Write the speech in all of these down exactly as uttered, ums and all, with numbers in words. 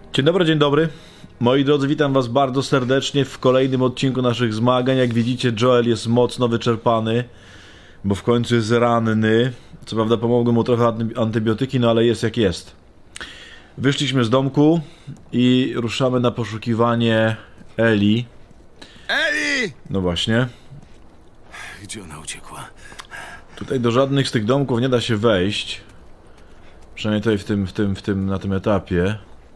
Dzień dobry, dzień dobry. Moi drodzy, witam was bardzo serdecznie w kolejnym odcinku naszych zmagań. Jak widzicie, Joel jest mocno wyczerpany, bo w końcu jest ranny. Co prawda pomogły mu trochę antybiotyki, no ale jest jak jest. Wyszliśmy z domku i ruszamy na poszukiwanie Eli. Eli! No właśnie. Gdzie ona uciekła? Tutaj do żadnych z tych domków nie da się wejść. Przynajmniej tutaj w tym, w tym, w tym, na tym etapie.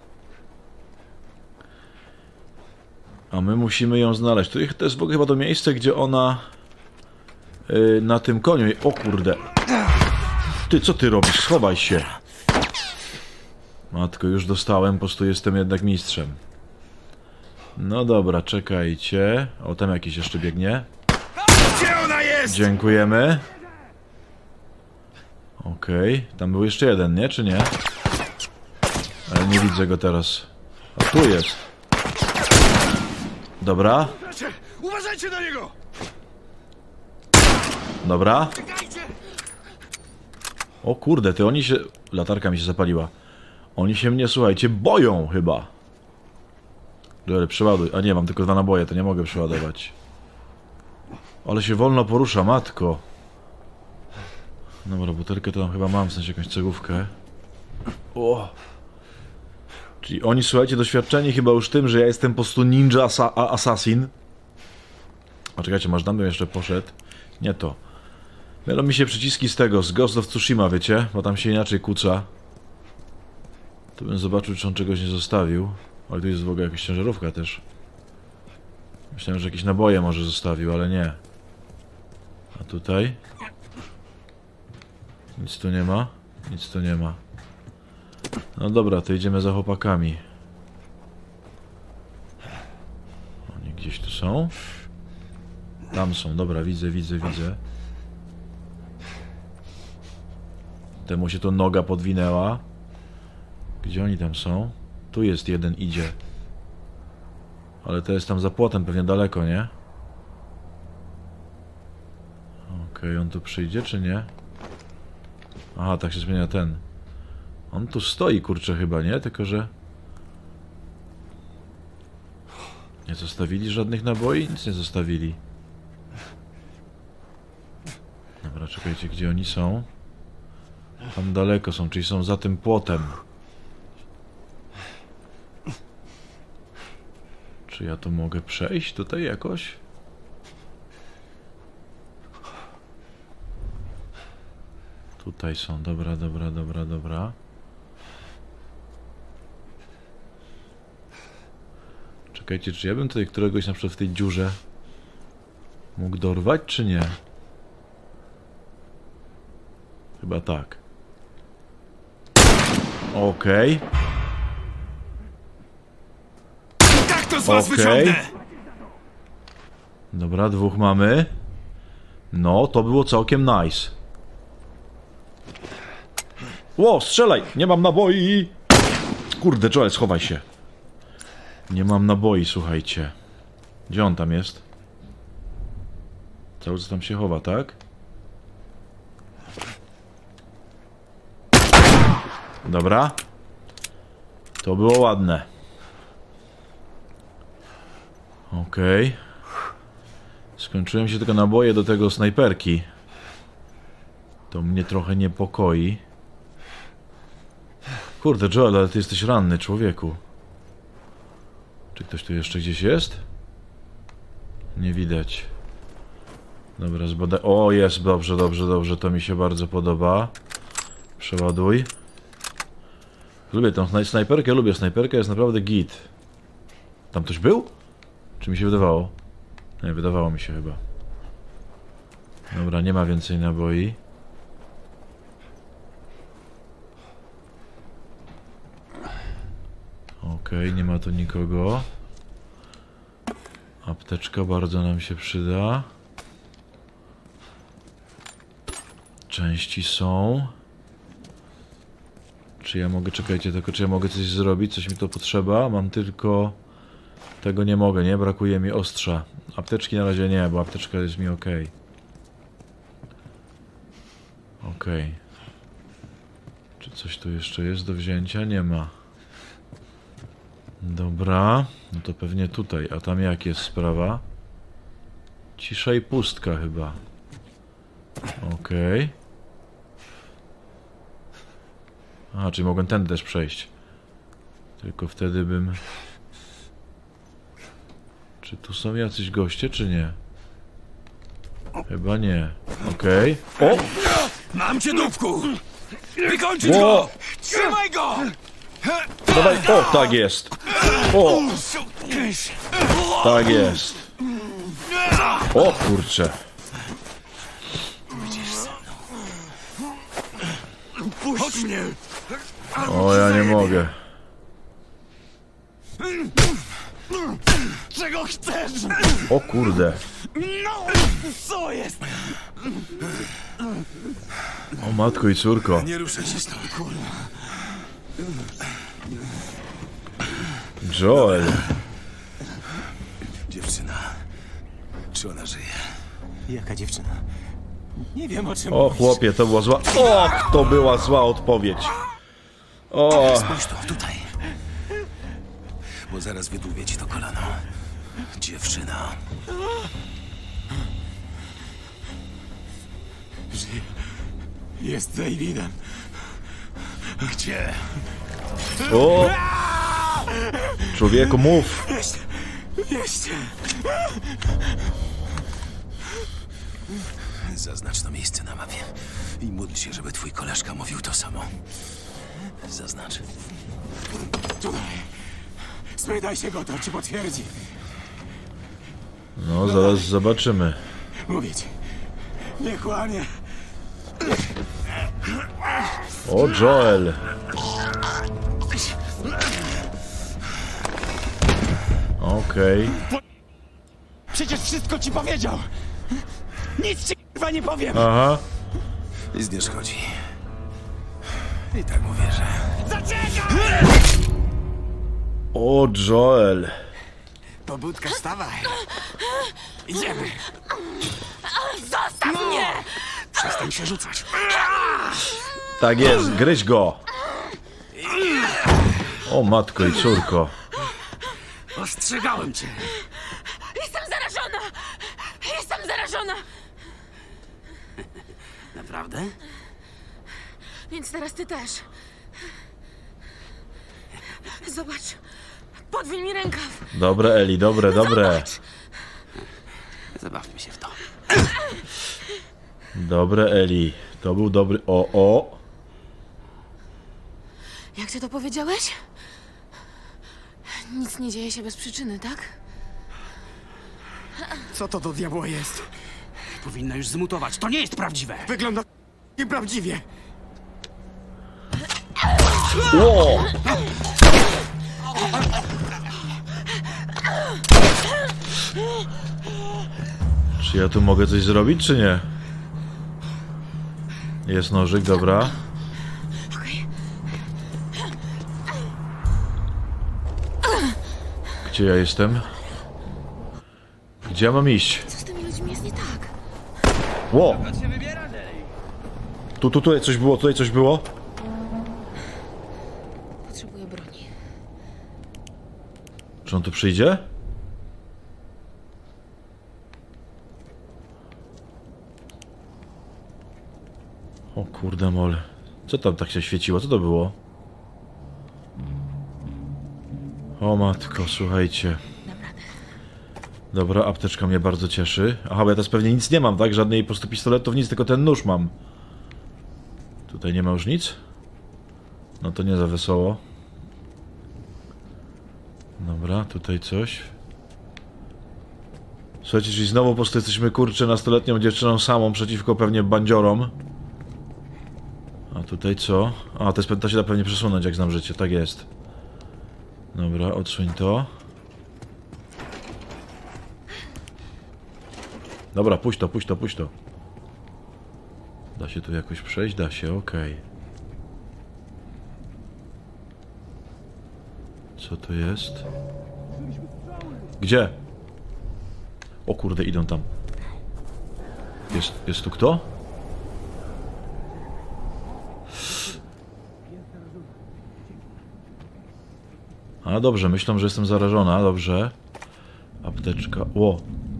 A my musimy ją znaleźć. To jest w ogóle chyba to miejsce, gdzie ona yy, na tym koniu... O kurde. Ty, co ty robisz? Schowaj się. Matko, już dostałem, po prostu jestem jednak mistrzem. No dobra, czekajcie. O, tam jakiś jeszcze biegnie. Gdzie ona jest? Dziękujemy. Okej, okay. Tam był jeszcze jeden, nie? Czy nie? Ale nie widzę go teraz. A tu jest. Dobra. Uważajcie na niego! Dobra. O kurde, ty oni się... Latarka mi się zapaliła. Oni się mnie, słuchajcie, boją chyba. Dobra, przeładuj. A nie, mam tylko dwa naboje, to nie mogę przeładować. Ale się wolno porusza, matko. Dobra, butelkę to tam chyba mam, w sensie jakąś cegówkę. O. Czyli oni, słuchajcie, doświadczeni chyba już tym, że ja jestem po prostu ninja asa assassin. A czekajcie, może tam bym jeszcze poszedł. Nie to. Mylą mi się przyciski z tego, z Ghost of Tsushima, wiecie? Bo tam się inaczej kuca. To bym zobaczył, czy on czegoś nie zostawił. Ale tu jest w ogóle jakaś ciężarówka też. Myślałem, że jakieś naboje może zostawił, ale nie. A tutaj? Nic tu nie ma? Nic tu nie ma. No dobra, to idziemy za chłopakami. Oni gdzieś tu są? Tam są, dobra, widzę, widzę, widzę. Temu się to noga podwinęła. Gdzie oni tam są? Tu jest jeden, idzie. Ale to jest tam za płotem, pewnie daleko, nie? Okej, okay, on tu przyjdzie, czy nie? Aha, tak się zmienia ten. On tu stoi, kurczę, chyba, nie? Tylko, że... Nie zostawili żadnych naboi? Nic nie zostawili. Dobra, czekajcie, gdzie oni są? Tam daleko są, czyli są za tym płotem. Czy ja tu mogę przejść tutaj jakoś? Tutaj są, dobra, dobra, dobra, dobra. Czekajcie, czy ja bym tutaj któregoś na przykład w tej dziurze mógł dorwać, czy nie? Chyba tak. Okej. Okay. Tak to z was Okej. wyciągnę! Dobra, dwóch mamy. No, to było całkiem nice. Ło, strzelaj! Nie mam naboi! Kurde, Joel, schowaj się. Nie mam naboi, słuchajcie. Gdzie on tam jest? Cały czas tam się chowa, tak? Dobra. To było ładne. Okej. Okay. Skończyłem się tylko naboje do tego snajperki. To mnie trochę niepokoi. Kurde, Joel, ale ty jesteś ranny, człowieku. Czy ktoś tu jeszcze gdzieś jest? Nie widać. Dobra, zbadaj... O, jest, dobrze, dobrze, dobrze, to mi się bardzo podoba. Przeładuj. Lubię tą snajperkę, lubię snajperkę, jest naprawdę git. Tam ktoś był? Czy mi się wydawało? Nie, wydawało mi się chyba. Dobra, nie ma więcej naboi. Okej, okay, nie ma tu nikogo. Apteczka bardzo nam się przyda. Części są. Czy ja mogę, czekajcie, tylko czy ja mogę coś zrobić? Coś mi to potrzeba? Mam tylko... Tego nie mogę, nie? Brakuje mi ostrza. Apteczki na razie nie, bo apteczka jest mi ok. Ok. Czy coś tu jeszcze jest do wzięcia? Nie ma. Dobra, no to pewnie tutaj. A tam jak jest sprawa? Cisza i pustka chyba. Okej. Okay. A, czyli mogłem tędy też przejść. Tylko wtedy bym... Czy tu są jacyś goście, czy nie? Chyba nie. Okej. Okay. O! Mam cię, dupku! Wykończyć go! Trzymaj go! Dawaj, o, tak jest. O! Tak jest. O kurczę. Puść mnie! O, ja nie mogę. Czego chcesz? O kurde. No! Co jest? O matko i córko. Nie ruszę się stąd, kurwa. Joel. Dziewczyna. Czy ona żyje? Jaka dziewczyna? Nie wiem, o czym O mówisz. chłopie, to była zła... O, to była zła odpowiedź. O. Spójrz tu, tutaj. Bo zaraz wydłubię ci to kolano. Dziewczyna. Jest Davidem. Gdzie? O. Człowieku, mów. Jeszcze. Zaznacz to miejsce na mapie. I módl się, żeby twój koleżka mówił to samo. Zaznacz. Tutaj. Spytaj się go, to ci potwierdzi. No, zaraz zobaczymy. Mówię ci. Nie kłamie. O, Joel. Okej. Okay. Przecież wszystko ci powiedział. Nic ci chyba nie powiem. Aha. Nic nie szkodzi. I tak mówię, że... O, Joel. Pobudka, wstawaj. Idziemy. Zostaw mnie! Przestań się rzucać. Tak jest, gryź go. O, matko i córko. Ostrzegałem cię. Jestem zarażona! Jestem zarażona! Naprawdę? Więc teraz ty też. Zobacz. Podwój mi rękaw. Dobre, Eli, dobre, dobre. Zobacz. Zabawmy się w to. Dobre, Eli. To był dobry... O, o. Jak ty to powiedziałeś? Nic nie dzieje się bez przyczyny, tak? Co to do diabła jest? Powinna już zmutować. To nie jest prawdziwe. Wygląda nieprawdziwie. Ło! Czy ja tu mogę coś zrobić, czy nie? Jest nożyk, dobra. Okej. Gdzie ja jestem? Gdzie ja mam iść? Co z tymi ludźmi jest nie tak? Ło! Tu, tu, tutaj coś było, tutaj coś było? Potrzebuję broni. Czy on tu przyjdzie? O kurde mol. Co tam tak się świeciło? Co to było? O matko, słuchajcie. Dobra, apteczka mnie bardzo cieszy. Aha, bo ja teraz pewnie nic nie mam, tak? Żadnej po prostu pistoletów, nic, tylko ten nóż mam. Tutaj nie ma już nic? No to nie za wesoło. Dobra, tutaj coś. Słuchajcie, czyli znowu po prostu jesteśmy, kurczę, nastoletnią dziewczyną samą przeciwko pewnie bandziorom. A tutaj co? A, to, jest, to się da pewnie przesunąć, jak znam życie, tak jest. Dobra, odsuń to. Dobra, puść to, puść to, puść to. Da się tu jakoś przejść? Da się, okej. Okay. Co to jest? Gdzie? O kurde, idą tam. Jest, jest tu kto? A dobrze, myślą, że jestem zarażona, dobrze. Apteczka, ło.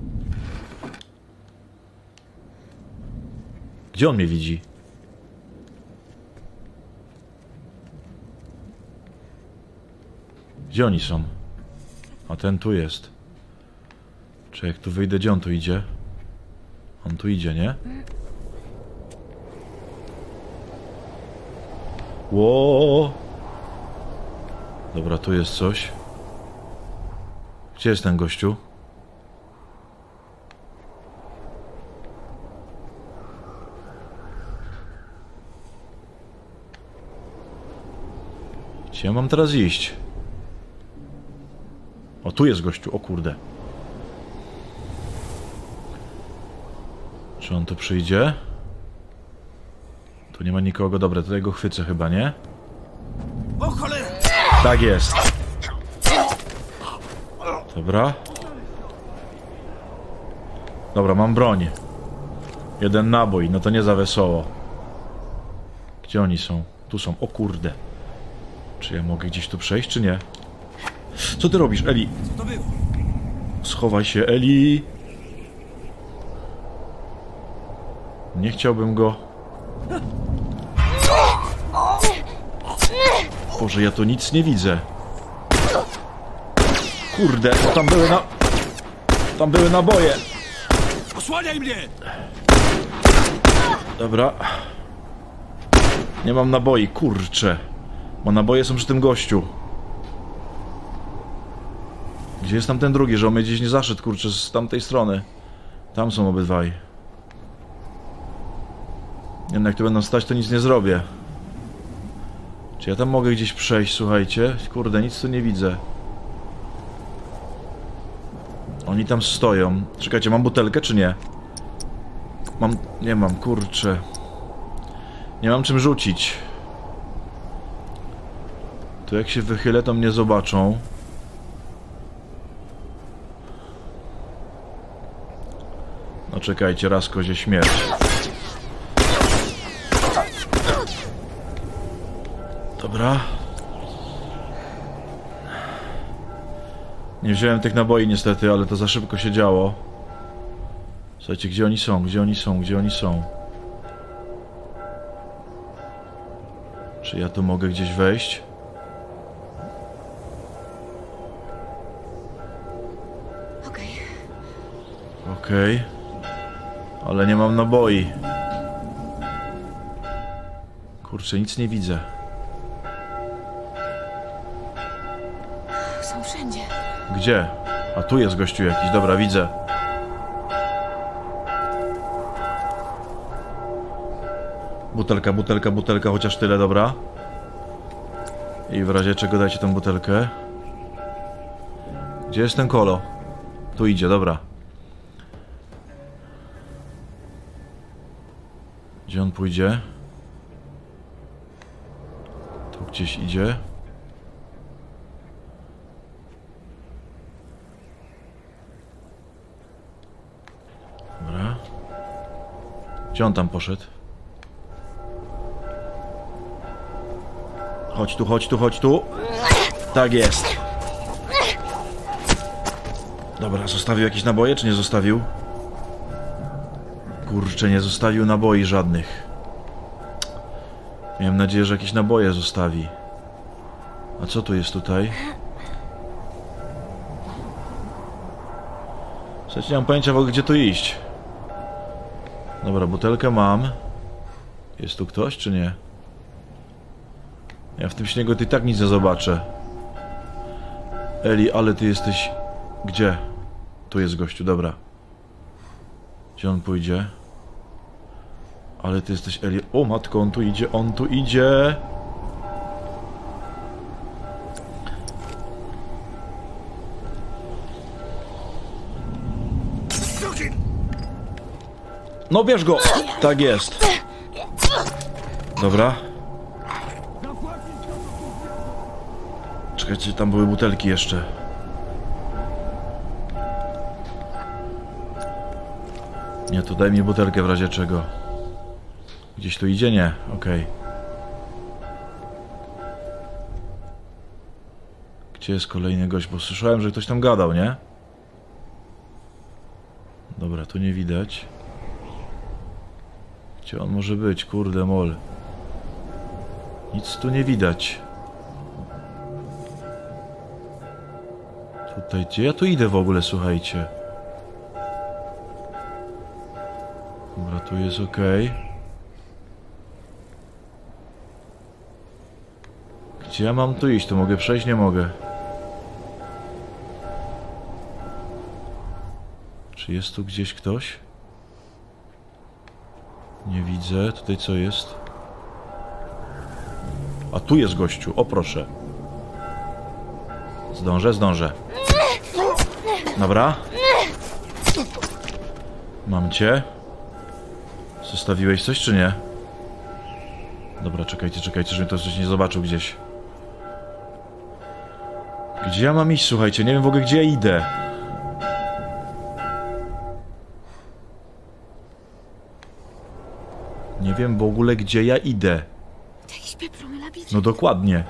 Gdzie on mnie widzi? Gdzie oni są? A ten tu jest. Czy jak tu wyjdę, gdzie on tu idzie? On tu idzie, nie? Ło! Dobra, tu jest coś. Gdzie jest ten gościu? Gdzie ja mam teraz iść? O, tu jest gościu, o kurde. Czy on tu przyjdzie? Tu nie ma nikogo, dobra, tutaj go chwycę chyba, nie? O cholera! Tak jest. Dobra. Dobra, mam broń. Jeden nabój, no to nie za wesoło. Gdzie oni są? Tu są, o kurde. Czy ja mogę gdzieś tu przejść, czy nie? Co ty robisz, Eli? Co to było? Schowaj się, Eli. Nie chciałbym go... Boże, ja tu nic nie widzę. Kurde, tam były na... Tam były naboje. Osłaniaj mnie! Dobra. Nie mam naboi, kurczę. Bo naboje są przy tym gościu. Gdzie jest tam ten drugi, że on mnie gdzieś nie zaszedł, kurczę, z tamtej strony. Tam są obydwaj. Nie wiem, jak tu będą stać, to nic nie zrobię. Czy ja tam mogę gdzieś przejść, słuchajcie? Kurde, nic tu nie widzę. Oni tam stoją. Czekajcie, mam butelkę, czy nie? Mam... Nie mam, kurczę. Nie mam czym rzucić. Tu jak się wychylę, to mnie zobaczą. No czekajcie, raz kozie śmierć. Dobra. Nie wziąłem tych naboi niestety, ale to za szybko się działo. Słuchajcie, gdzie oni są? Gdzie oni są? Gdzie oni są? Czy ja tu mogę gdzieś wejść? Okej. Okej. Ale nie mam naboi. Kurczę, nic nie widzę. Są wszędzie. Gdzie? A tu jest gościu jakiś, dobra, widzę. Butelka, butelka, butelka, chociaż tyle, dobra. I w razie czego dajcie tą butelkę. Gdzie jest ten kolo? Tu idzie, dobra. Gdzie on pójdzie? Tu gdzieś idzie. Dobra. Gdzie on tam poszedł? Chodź tu, chodź tu, chodź tu. Tak jest. Dobra, zostawił jakieś naboje, czy nie zostawił? Kurczę, nie zostawił naboi żadnych. Miałem nadzieję, że jakieś naboje zostawi. A co tu jest tutaj? Słuchajcie, nie mam pojęcia w ogóle, gdzie tu iść. Dobra, butelkę mam. Jest tu ktoś, czy nie? Ja w tym śniegu ty i tak nic nie zobaczę. Eli, ale ty jesteś... Gdzie? Tu jest gościu, dobra. Gdzie on pójdzie? Ale ty jesteś Eli... O matko, on tu idzie, on tu idzie! No bierz go! Tak jest. Dobra. Czekajcie, tam były butelki jeszcze. Nie, to daj mi butelkę w razie czego. Gdzieś tu idzie? Nie, okej. Okay. Gdzie jest kolejny gość? Bo słyszałem, że ktoś tam gadał, nie? Dobra, tu nie widać. Gdzie on może być? Kurde mol. Nic tu nie widać. Tutaj, gdzie ja tu idę w ogóle, słuchajcie? Dobra, tu jest ok. Gdzie ja mam tu iść? Tu mogę przejść? Nie mogę. Czy jest tu gdzieś ktoś? Nie widzę. Tutaj co jest? A tu jest gościu. O proszę. Zdążę, zdążę. Dobra. Mam cię. Zostawiłeś coś czy nie? Dobra, czekajcie, czekajcie, żebym to coś nie zobaczył gdzieś. Gdzie ja mam iść, słuchajcie? Nie wiem w ogóle gdzie ja idę. Nie wiem w ogóle gdzie ja idę. Jakiś pieprzony labirynt. No dokładnie.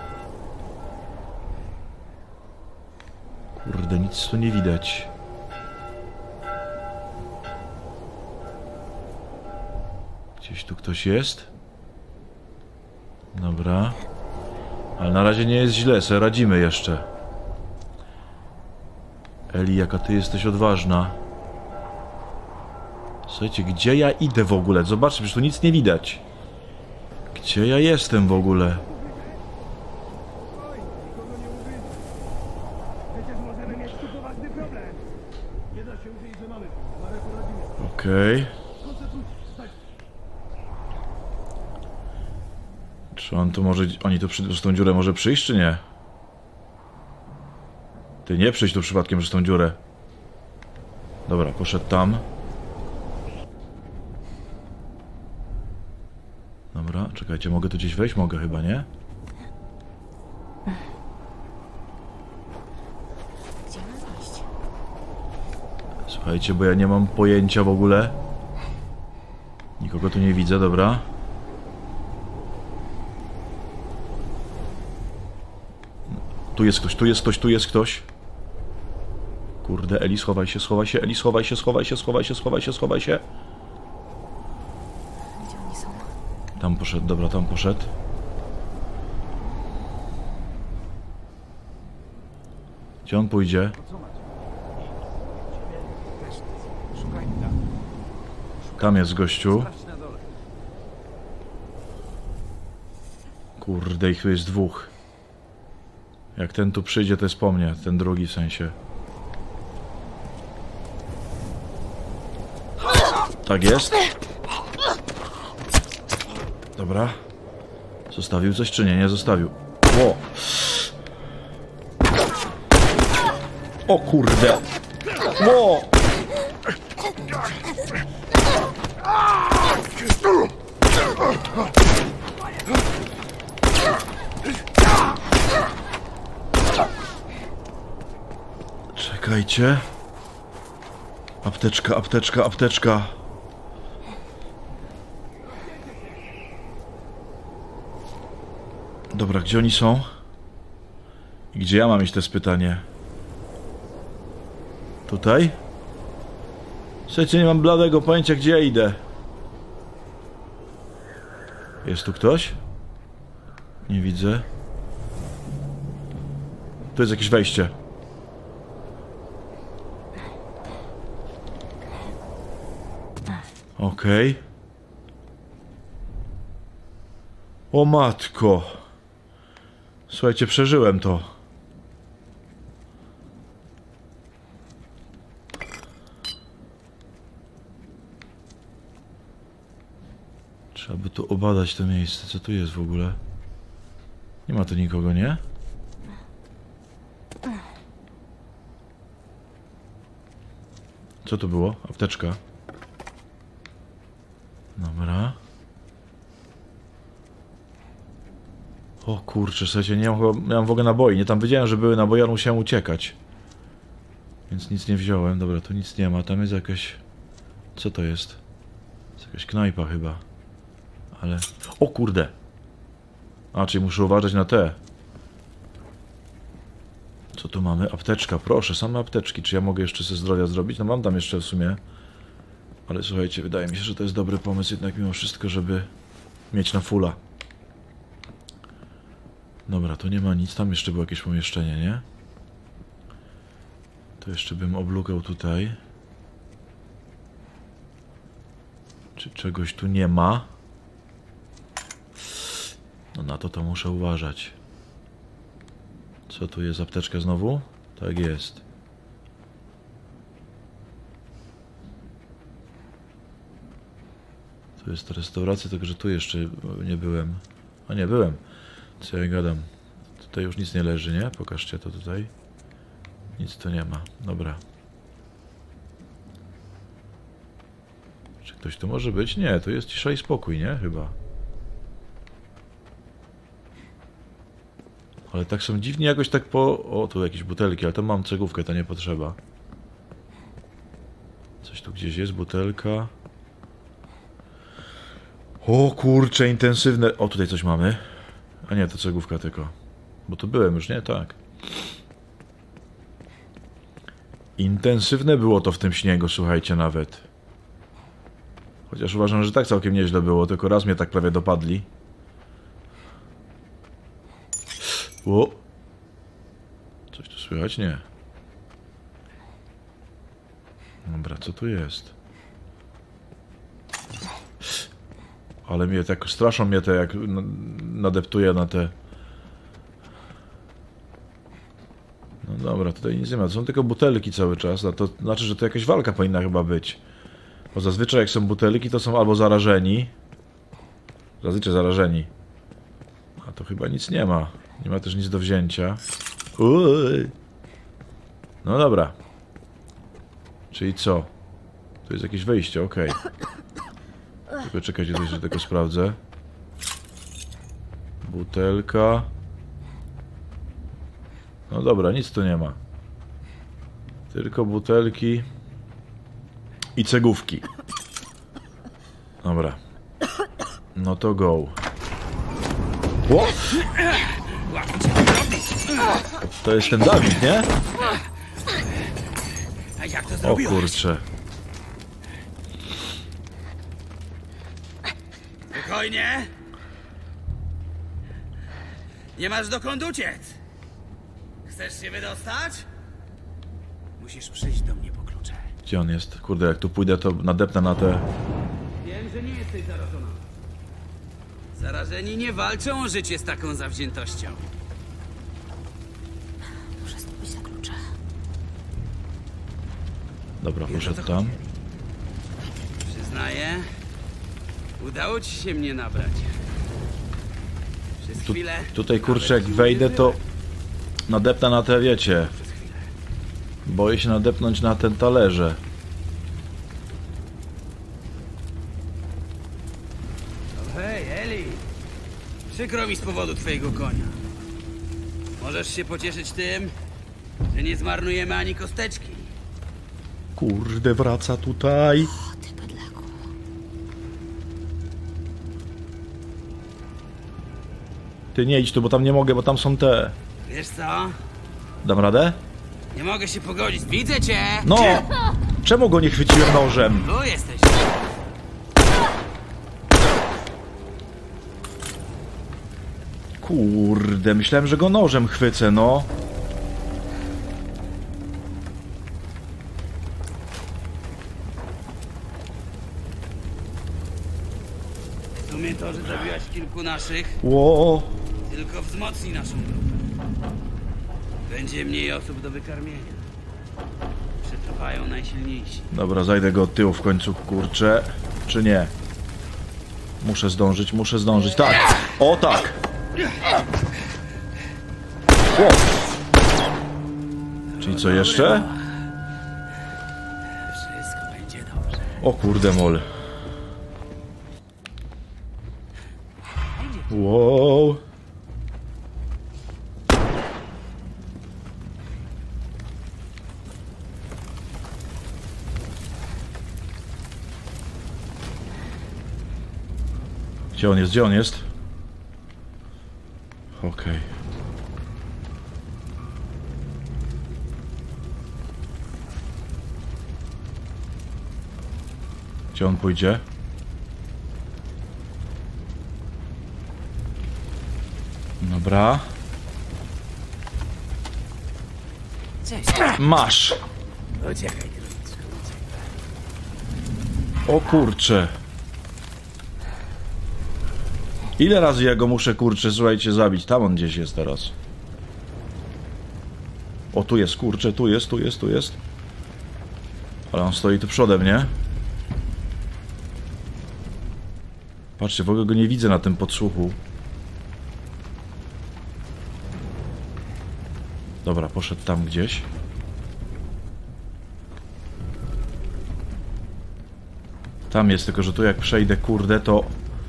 Kurde, nic tu nie widać. Gdzieś tu ktoś jest? Dobra. Ale na razie nie jest źle, se radzimy jeszcze. Eli, jaka ty jesteś odważna. Słuchajcie, gdzie ja idę w ogóle? Zobaczcie, przecież tu nic nie widać. Gdzie ja jestem w ogóle? Okej. Okay. Czy on tu może... Oni tu przez tą dziurę może przyjść, czy nie? Ty nie przyjdź tu przypadkiem przez tą dziurę. Dobra, poszedł tam. Dobra, czekajcie, mogę tu gdzieś wejść? Mogę chyba, nie? Gdzie mam iść? Słuchajcie, bo ja nie mam pojęcia w ogóle. Nikogo tu nie widzę, dobra. Tu jest ktoś, tu jest ktoś, tu jest ktoś. Kurde, Eli, schowaj się, schowaj się, Eli, schowaj się, schowaj się, schowaj się, schowaj się, schowaj się. Gdzie oni są? Tam poszedł, dobra, tam poszedł. Gdzie on pójdzie? Tam jest gościu. Kurde, ich tu jest dwóch. Jak ten tu przyjdzie, to jest po mnie. Ten drugi w sensie. Tak jest. Dobra. Zostawił coś czy nie? Nie zostawił. Ło. O kurde. Ło. Czekajcie. Apteczka, apteczka, apteczka. Dobra, gdzie oni są? I gdzie ja mam iść, to jest pytanie. Tutaj? Słuchajcie, nie mam bladego pojęcia, gdzie ja idę. Jest tu ktoś? Nie widzę. Tu jest jakieś wejście. Okej. Okay. O matko. Słuchajcie, przeżyłem to. Trzeba by tu obadać to miejsce. Co tu jest w ogóle? Nie ma tu nikogo, nie? Co to było? Apteczka. Dobra. O kurczę, słuchajcie, nie mam, chyba, nie mam w ogóle naboi. Nie tam wiedziałem, że były naboje, ale musiałem uciekać. Więc nic nie wziąłem. Dobra, tu nic nie ma. Tam jest jakaś... Co to jest? To jest jakaś knajpa chyba. Ale... O kurde! A, czyli muszę uważać na te. Co tu mamy? Apteczka, proszę, same apteczki. Czy ja mogę jeszcze ze zdrowia zrobić? No mam tam jeszcze w sumie. Ale słuchajcie, wydaje mi się, że to jest dobry pomysł jednak mimo wszystko, żeby mieć na fulla. Dobra, tu nie ma nic. Tam jeszcze było jakieś pomieszczenie, nie? To jeszcze bym oblukał tutaj. Czy czegoś tu nie ma? No na to to muszę uważać. Co tu jest? Apteczka znowu? Tak jest. Tu jest restauracja, tylko że tu jeszcze nie byłem. A nie, byłem. Co ja gadam? Tutaj już nic nie leży, nie? Pokażcie to tutaj. Nic tu nie ma. Dobra. Czy ktoś tu może być? Nie, tu jest cisza i spokój, nie? Chyba. Ale tak są dziwnie jakoś tak po... O, tu jakieś butelki, ale to mam cegówkę, to nie potrzeba. Coś tu gdzieś jest, butelka. O kurcze, intensywne... O, tutaj coś mamy. A nie, to cegówka tylko. Bo tu byłem już, nie? Tak. Intensywne było to w tym śniegu, słuchajcie, nawet. Chociaż uważam, że tak całkiem nieźle było, tylko raz mnie tak prawie dopadli. O! Coś tu słychać? Nie. Dobra, co tu jest? Ale mnie tak straszą mnie te, jak nadeptuję na te... No dobra, tutaj nic nie ma. To są tylko butelki cały czas, a to znaczy, że to jakaś walka powinna chyba być. Bo zazwyczaj jak są butelki, to są albo zarażeni. Zazwyczaj zarażeni. A to chyba nic nie ma. Nie ma też nic do wzięcia. Uj. No dobra. Czyli co? Tu jest jakieś wejście, okej. Okay. Tylko czekajcie, tutaj, że tylko sprawdzę. Butelka. No dobra, nic tu nie ma. Tylko butelki i cegówki. Dobra. No to go. O! To jest ten Dawid, nie? A jak to O zrobiłeś? kurcze. Spokojnie. Nie masz dokąd uciec. Chcesz się wydostać? Musisz przyjść do mnie po klucze. Gdzie on jest? Kurde, jak tu pójdę, to nadepnę na te... Wiem, że nie jesteś zarażona. Zarażeni nie walczą o życie z taką zawziętością. Muszę zdobyć te klucze. Dobra, poszedł tam. Przyznaję, udało ci się mnie nabrać. Przez Tu, chwilę... tutaj, kurczę, jak nawet ci wejdę, to uwierzyłem. nadepnę na te, wiecie... Przez chwilę. Boję się nadepnąć na ten talerze. O, hej, Eli! Przykro mi z powodu twojego konia. Możesz się pocieszyć tym, że nie zmarnujemy ani kosteczki. Kurde, wraca tutaj. O, ty bydlaku. Ty nie idź tu, bo tam nie mogę, bo tam są te... Wiesz co? Dam radę? Nie mogę się pogodzić. Widzę cię! No! Czemu go nie chwyciłem nożem? Tu jesteś. Kurde, myślałem, że go nożem chwycę, no. W sumie to, że zabiłaś kilku naszych, Ło. tylko wzmocni naszą grupę. Będzie mniej osób do wykarmienia. Przetrwają najsilniejsi. Dobra, zajdę go od tyłu w końcu, kurczę. Czy nie? Muszę zdążyć, muszę zdążyć. Tak! O tak! O! Czyli co jeszcze? Wszystko będzie dobrze. O kurde mol. Wow. Gdzie on jest? Gdzie on jest? Okej. Gdzie on pójdzie? Dobra. Cześć. Masz! Uciekaj. O kurcze. Ile razy ja go muszę, kurczę, słuchajcie, zabić? Tam on gdzieś jest teraz. O, tu jest, kurczę, tu jest, tu jest, tu jest. Ale on stoi tu przodem, nie? Patrzcie, w ogóle go nie widzę na tym podsłuchu. Dobra, poszedł tam gdzieś. Tam jest, tylko że tu jak przejdę, kurde, to...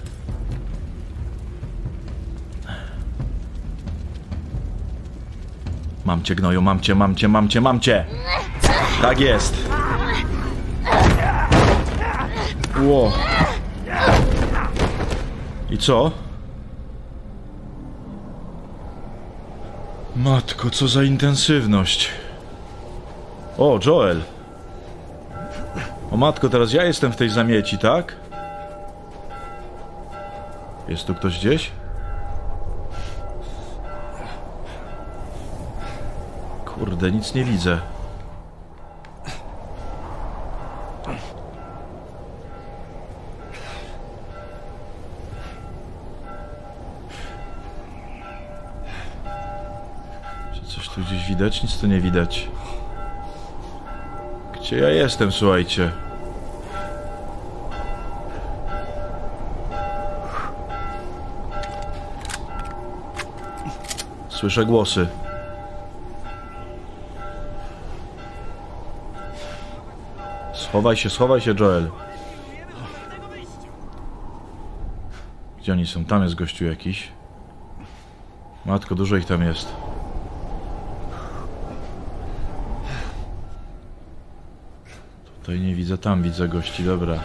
Mam cię, gnoju, mam cię, mam cię, mam cię, mam cię! Tak jest! Ło! I co? Matko, co za intensywność! O, Joel! O matko, teraz ja jestem w tej zamieci, tak? Jest tu ktoś gdzieś? Kurde, nic nie widzę. Czy coś tu gdzieś widać? Nic tu nie widać. Gdzie ja jestem, słuchajcie? Słyszę głosy. Schowaj się, schowaj się, Joel. Gdzie oni są? Tam jest gościu jakiś. Matko, dużo ich tam jest. Tutaj nie widzę, tam widzę gości, dobra.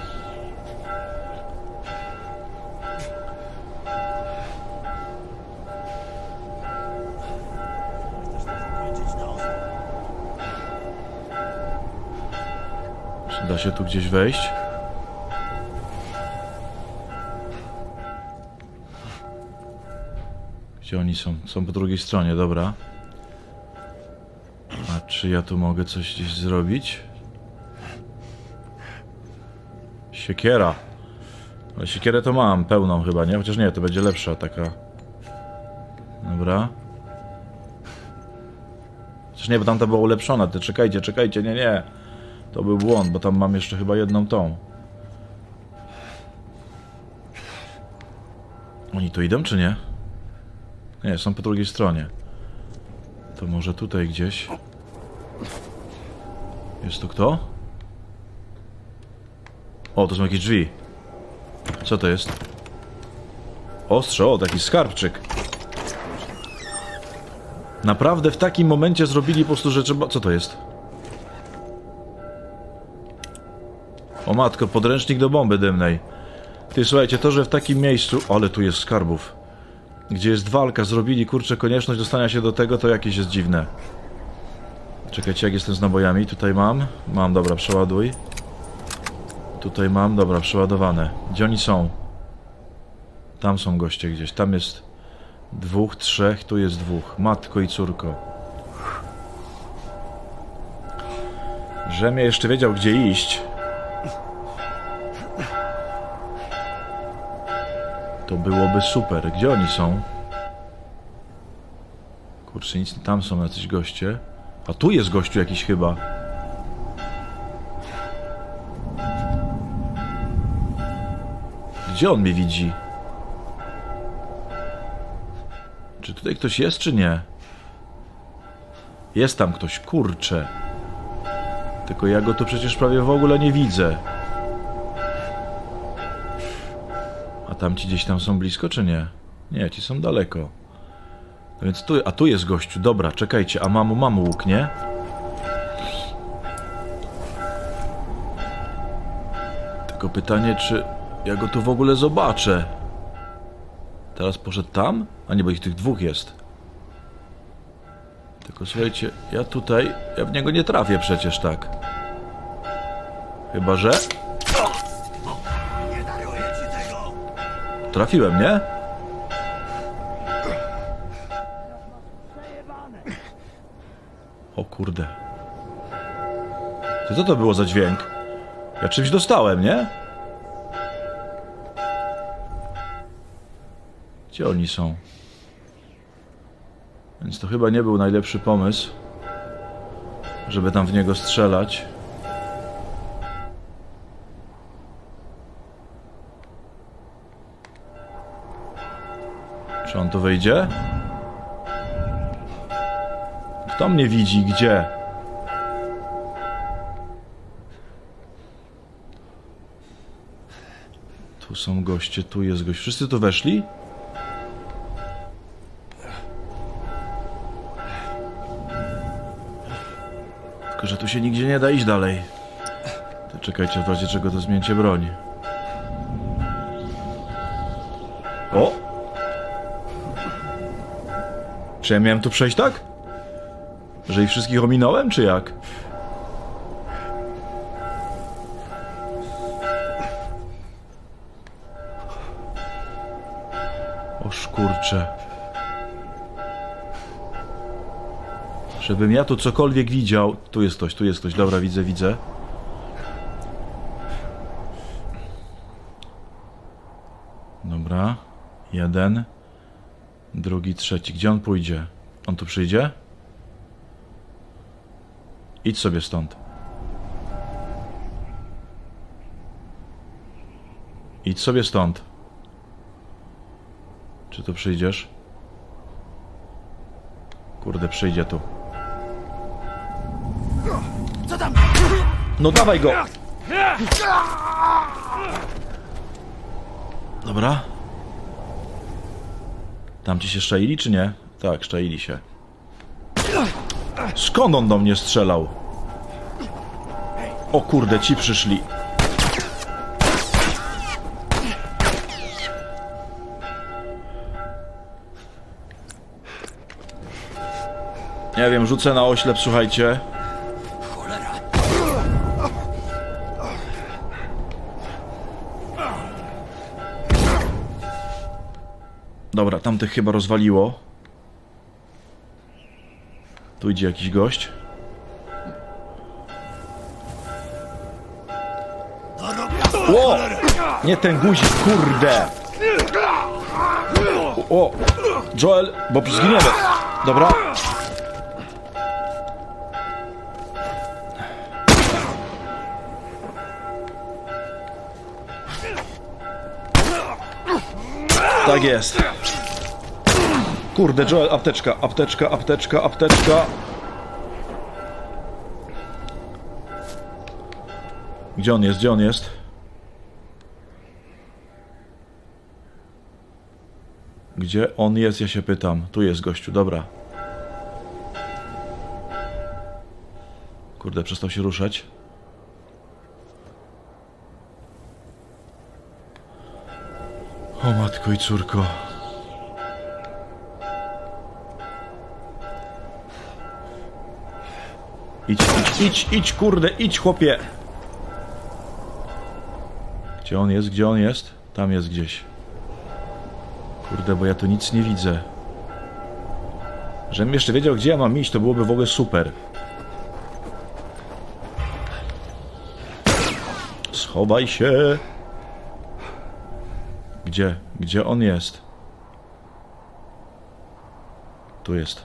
Czy da się tu gdzieś wejść? Gdzie oni są? Są po drugiej stronie, dobra. A czy ja tu mogę coś gdzieś zrobić? Siekiera. Ale siekierę to mam, pełną chyba, nie? Chociaż nie, to będzie lepsza taka. Dobra. Chociaż nie, bo tamta była ulepszona. Ty czekajcie, czekajcie, nie, nie. To był błąd, bo tam mam jeszcze chyba jedną tą. Oni tu idą, czy nie? Nie, są po drugiej stronie. To może tutaj gdzieś. Jest tu kto? O, to są jakieś drzwi. Co to jest? Ostrze, o, taki skarbczyk. Naprawdę w takim momencie zrobili po prostu, że trzeba... Co to jest? O matko, podręcznik do bomby dymnej. Ty, słuchajcie, to, że w takim miejscu... Ale tu jest skarbów. Gdzie jest walka, zrobili, kurczę, konieczność dostania się do tego, to jakieś jest dziwne. Czekajcie, jak jestem z nabojami. Tutaj mam. Mam, dobra, przeładuj. Tutaj mam, dobra, przeładowane. Gdzie oni są? Tam są goście gdzieś. Tam jest dwóch, trzech, tu jest dwóch. Matko i córko. Żem ja jeszcze wiedział, gdzie iść. To byłoby super. Gdzie oni są? Kurczę, nic, tam są jacyś goście. A tu jest gościu jakiś chyba. Gdzie on mnie widzi? Czy tutaj ktoś jest, czy nie? Jest tam ktoś, kurczę. Tylko ja go tu przecież prawie w ogóle nie widzę. A tamci gdzieś tam są blisko, czy nie? Nie, ci są daleko. No więc tu, a tu jest gościu, dobra, czekajcie, a mamu, mamu łuk, nie? Tylko pytanie, czy ja go tu w ogóle zobaczę? Teraz poszedł tam? A nie, bo ich tych dwóch jest. Tylko słuchajcie, ja tutaj, ja w niego nie trafię przecież tak. Chyba, że... Trafiłem, nie? O kurde. To co to było za dźwięk? Ja czymś dostałem, nie? Gdzie oni są? Więc to chyba nie był najlepszy pomysł, żeby tam w niego strzelać. Czy on tu wejdzie? Kto mnie widzi? Gdzie? Tu są goście, tu jest gość. Wszyscy tu weszli? Tylko że tu się nigdzie nie da iść dalej. To czekajcie, w razie czego to zmieńcie broń. O! Czy ja miałem tu przejść tak? Że ich wszystkich ominąłem, czy jak? O szkurcze. Żebym ja tu cokolwiek widział... Tu jest ktoś, tu jest ktoś. Dobra, widzę, widzę. Dobra. Jeden. Drugi, trzeci. Gdzie on pójdzie? On tu przyjdzie? Idź sobie stąd. Idź sobie stąd. Czy tu przyjdziesz? Kurde, przyjdzie tu. Co tam? No dawaj go! Dobra. Tam ci się szczaili, czy nie? Tak, szczaili się. Skąd on do mnie strzelał? O kurde, ci przyszli. Nie wiem, rzucę na oślep, słuchajcie. Cholera. Dobra, tamtych chyba rozwaliło. Tu idzie jakiś gość. O! Nie ten guzik, kurde! O! Joel, bo zginiemy. Dobra. Tak jest. Kurde, Joel, apteczka, apteczka, apteczka, apteczka. Gdzie on jest? Gdzie on jest? Gdzie on jest? Ja się pytam. Tu jest gościu, dobra. Kurde, przestał się ruszać. O matko i córko. Idź, idź, idź, idź, kurde, idź, chłopie. Gdzie on jest? Gdzie on jest? Tam jest gdzieś. Kurde, bo ja tu nic nie widzę. Żebym jeszcze wiedział, gdzie ja mam iść, to byłoby w ogóle super. Schowaj się. Gdzie? Gdzie on jest? Tu jest.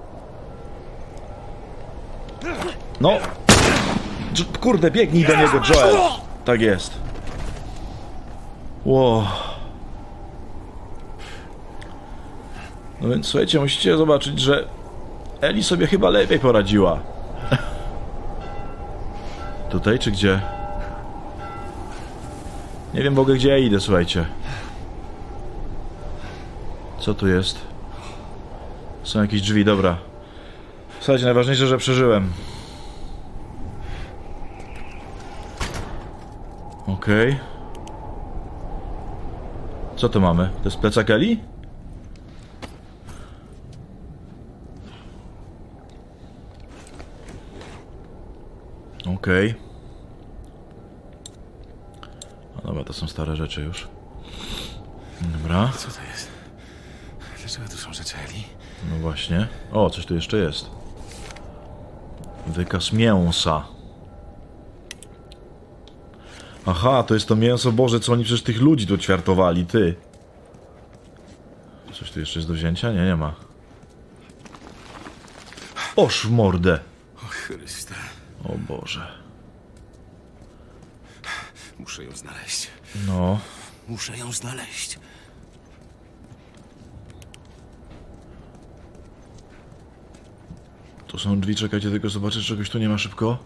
No! Kurde, biegnij do niego, Joel! Tak jest. Wow. No więc słuchajcie, musicie zobaczyć, że Eli sobie chyba lepiej poradziła. Tutaj czy gdzie? Nie wiem w ogóle, gdzie ja idę, słuchajcie. Co tu jest? Są jakieś drzwi, dobra. Słuchajcie, najważniejsze, że przeżyłem. Okej. Okay. Co tu mamy? To jest plecak Eli? Okej. Okay. No dobra, to są stare rzeczy już. Dobra. Co to jest? Dlaczego tu są rzeczy Eli? No właśnie. O, coś tu jeszcze jest. Wykaz mięsa. Aha, to jest to mięso, Boże, co oni przecież tych ludzi tu ćwiartowali, ty. Coś tu jeszcze jest do wzięcia? Nie, nie ma. Oż w mordę. O Chryste. O Boże. Muszę ją znaleźć. No. Muszę ją znaleźć. Tu są drzwi, czekajcie, tylko zobaczę, czy czegoś tu nie ma szybko.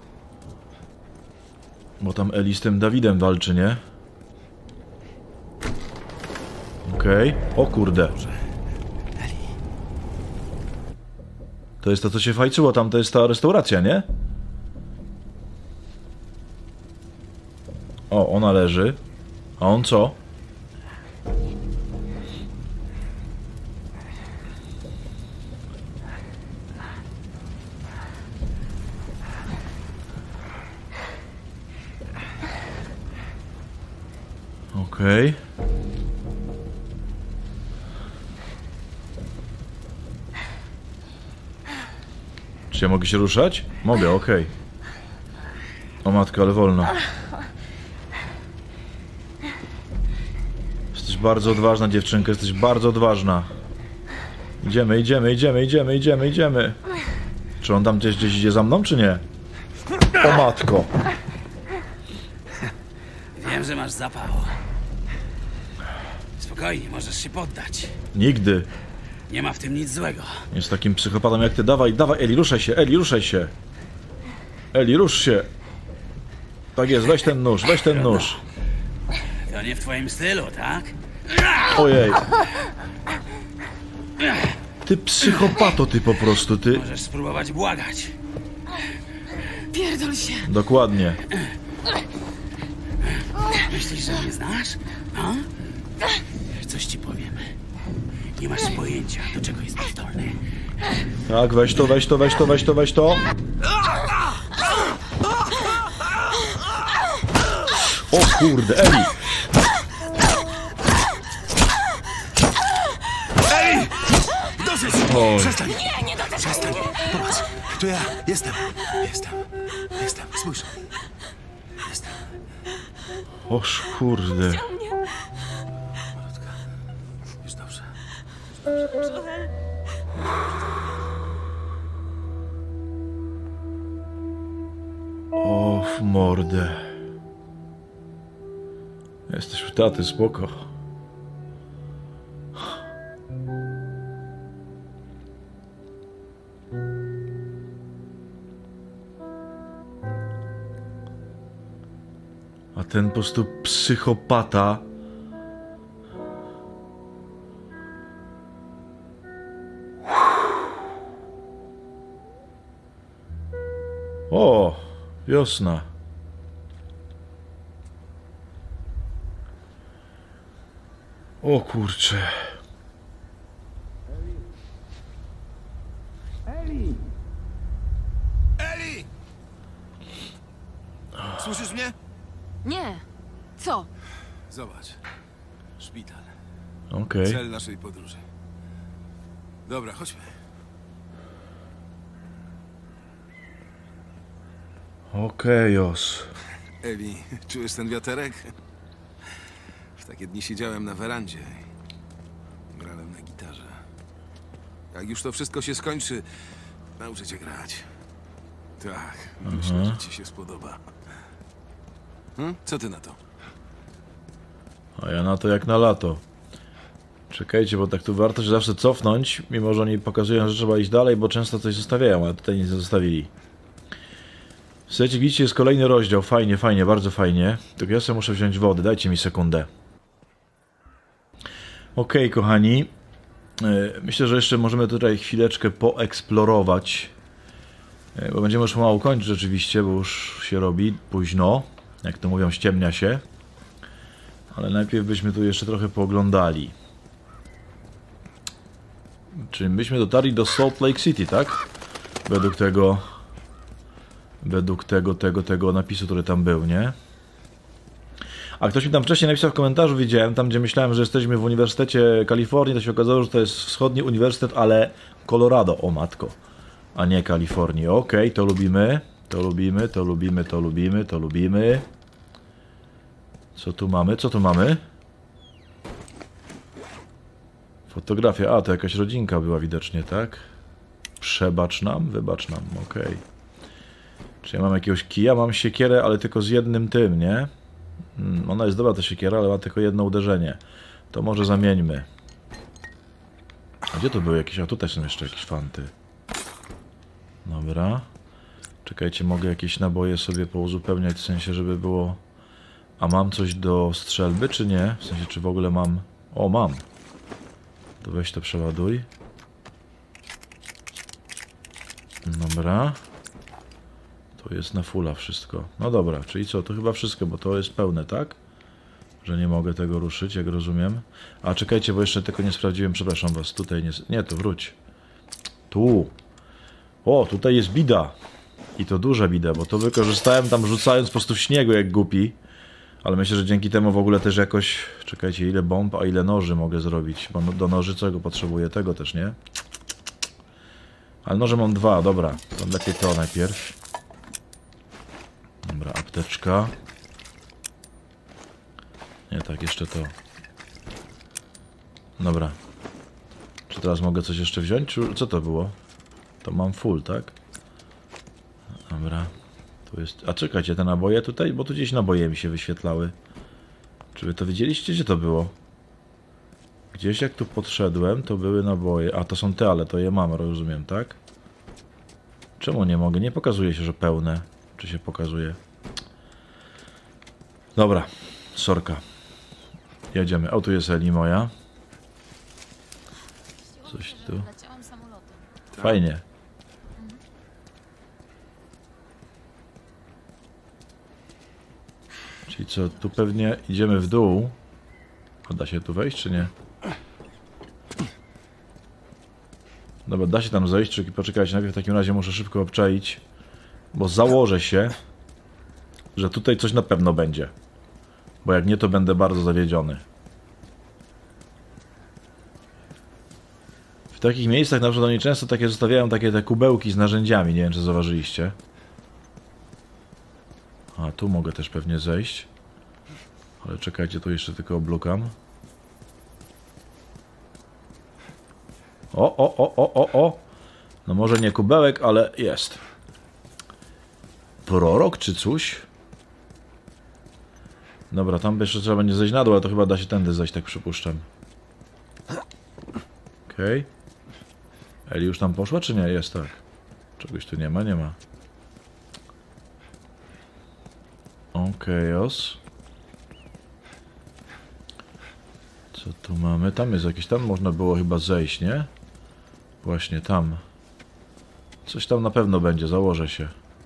Bo tam Eli z tym Dawidem walczy, nie? Okej. Okay. O kurde. To jest to, co się fajczyło, tam to jest ta restauracja, nie? O, ona leży. A on co? Okej. Okay. Czy ja mogę się ruszać? Mogę, okej. Okay. O matko, ale wolno. Jesteś bardzo odważna, dziewczynka, jesteś bardzo odważna. Idziemy, idziemy, idziemy, idziemy, idziemy, idziemy. Czy on tam gdzieś, gdzieś idzie za mną, czy nie? O matko. Wiem, że masz zapał. Spokojnie, możesz się poddać. Nigdy. Nie ma w tym nic złego. Jest takim psychopatą jak ty. Dawaj, dawaj, Eli, ruszaj się, Eli, ruszaj się. Eli, rusz się. Tak jest, weź ten nóż, weź ten nóż. To nie w twoim stylu, tak? Ojej. Ty psychopato, ty po prostu, ty. Możesz spróbować błagać. Pierdol się. Dokładnie. Myślisz, że mnie znasz? No? Coś ci powiem. Nie masz pojęcia, do czego jesteś zdolny. Tak, weź to, weź to, weź to, weź to, weź to. O kurde, Eli. Eli! Dosyć! Oj. Przestań! Nie, nie dotykaj! Przestań! Popatrz, to ja jestem. Jestem. Jestem. Spójrz. Jestem. Oż kurde. Malutka. Już dobrze. O w mordę. Jesteś w taty, spoko. A ten po prostu psychopata. O, wiosna. O kurczę. Eli! Eli! Słyszysz mnie? Nie. Co? Zobacz. Szpital. Okej. Cel naszej podróży. Dobra, chodźmy. Okej, Jos. Eli, czujesz ten wiaterek? W takie dni siedziałem na werandzie. Grałem na gitarze. Jak już to wszystko się skończy, nauczę cię grać. Tak, myślę, że ci się spodoba. Hm? Co ty na to? A ja na to jak na lato. Czekajcie, bo tak tu warto się zawsze cofnąć, mimo że oni pokazują, że trzeba iść dalej, bo często coś zostawiają, a tutaj nic nie zostawili. Słuchajcie, widzicie, jest kolejny rozdział. Fajnie, fajnie, bardzo fajnie. Tylko ja sobie muszę wziąć wody, dajcie mi sekundę. Okej, okay, kochani. Myślę, że jeszcze możemy tutaj chwileczkę poeksplorować. Bo będziemy już pomału kończyć rzeczywiście, bo już się robi późno. Jak to mówią, ściemnia się. Ale najpierw byśmy tu jeszcze trochę pooglądali. Czyli byśmy dotarli do Salt Lake City, tak? Według tego... Według tego, tego, tego napisu, który tam był, nie? A ktoś mi tam wcześniej napisał w komentarzu, widziałem, tam gdzie myślałem, że jesteśmy w Uniwersytecie Kalifornii, to się okazało, że to jest wschodni uniwersytet, ale Colorado, o matko, a nie Kalifornii. Okej, okay, to lubimy, to lubimy, to lubimy, to lubimy, to lubimy. Co tu mamy? Co tu mamy? Fotografia, a to jakaś rodzinka była widocznie, tak? Przebacz nam, wybacz nam, okej. Okay. Czy ja mam jakiegoś kija? Mam siekierę, ale tylko z jednym tym, nie? Hmm, ona jest dobra ta siekiera, ale ma tylko jedno uderzenie. To może zamieńmy. A gdzie to były jakieś? A tutaj są jeszcze jakieś fanty. Dobra. Czekajcie, mogę jakieś naboje sobie pouzupełniać, w sensie, żeby było... A mam coś do strzelby, czy nie? W sensie, czy w ogóle mam... O, mam. To weź to przeładuj. Dobra. To jest na fulla wszystko. No dobra, czyli co? To chyba wszystko, bo to jest pełne, tak? Że nie mogę tego ruszyć, jak rozumiem. A czekajcie, bo jeszcze tego nie sprawdziłem, przepraszam was. Tutaj nie... Nie, to wróć. Tu. O, tutaj jest bida. I to duża bida, bo to wykorzystałem tam rzucając po prostu w śniegu jak głupi. Ale myślę, że dzięki temu w ogóle też jakoś... Czekajcie, ile bomb, a ile noży mogę zrobić. Bo do noży czego potrzebuję? Tego też, nie? Ale noże mam dwa, dobra. To lepiej to najpierw. Dobra, apteczka. Nie, tak, jeszcze to. Dobra. Czy teraz mogę coś jeszcze wziąć? Czy... Co to było? To mam full, tak? Dobra. Tu jest... A czekajcie, te naboje tutaj? Bo tu gdzieś naboje mi się wyświetlały. Czy wy to widzieliście? Gdzie to było? Gdzieś jak tu podszedłem, to były naboje. A, to są te, ale to je mam, rozumiem, tak? Czemu nie mogę? Nie pokazuje się, że pełne. Czy się pokazuje? Dobra. Sorka. Jedziemy. O, tu jest Eli moja. Coś tu. Fajnie. Czyli co, tu pewnie idziemy w dół. A da się tu wejść, czy nie? Dobra, da się tam zejść, czy poczekajcie, najpierw w takim razie muszę szybko obczaić. Bo założę się, że tutaj coś na pewno będzie. Bo jak nie, to będę bardzo zawiedziony. W takich miejscach na przykład oni często takie zostawiają takie te kubełki z narzędziami, nie wiem czy zauważyliście. A tu mogę też pewnie zejść. Ale czekajcie, tu jeszcze tylko oblukam. O, o, o, o, o, o. No może nie kubełek, ale jest. Prorok czy coś? Dobra, tam jeszcze trzeba będzie zejść na dół, ale to chyba da się tędy zejść, tak przypuszczam. Okej. Okay. Eli już tam poszła, czy nie? Jest, tak. Czegoś tu nie ma, nie ma. Okej, os. Co tu mamy? Tam jest jakieś, tam można było chyba zejść, nie? Właśnie tam. Coś tam na pewno będzie, założę się.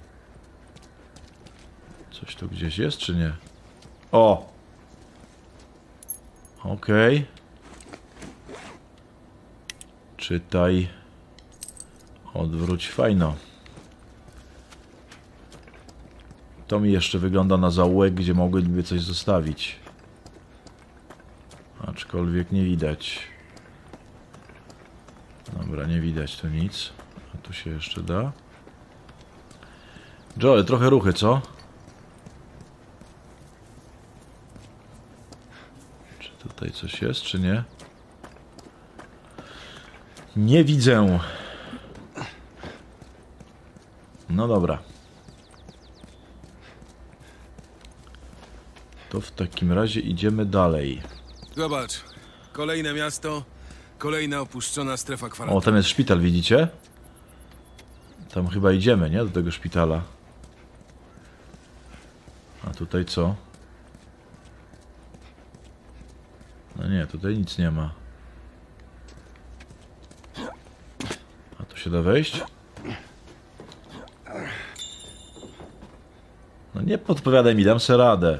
Coś tu gdzieś jest, czy nie? O! Okej. Okay. Czytaj. Odwróć, fajno. To mi jeszcze wygląda na zaułek, gdzie mogłyby coś zostawić. Aczkolwiek nie widać. Dobra, nie widać tu nic. A tu się jeszcze da. Joel, trochę ruchy, co? Czy tutaj coś jest, czy nie? Nie widzę. No dobra. To w takim razie idziemy dalej. Zobacz, kolejne miasto, kolejna opuszczona strefa kwarantanny. O, tam jest szpital, widzicie? Tam chyba idziemy, nie? Do tego szpitala. A tutaj co? No nie, tutaj nic nie ma. A tu się da wejść? No nie podpowiadaj mi, dam se radę.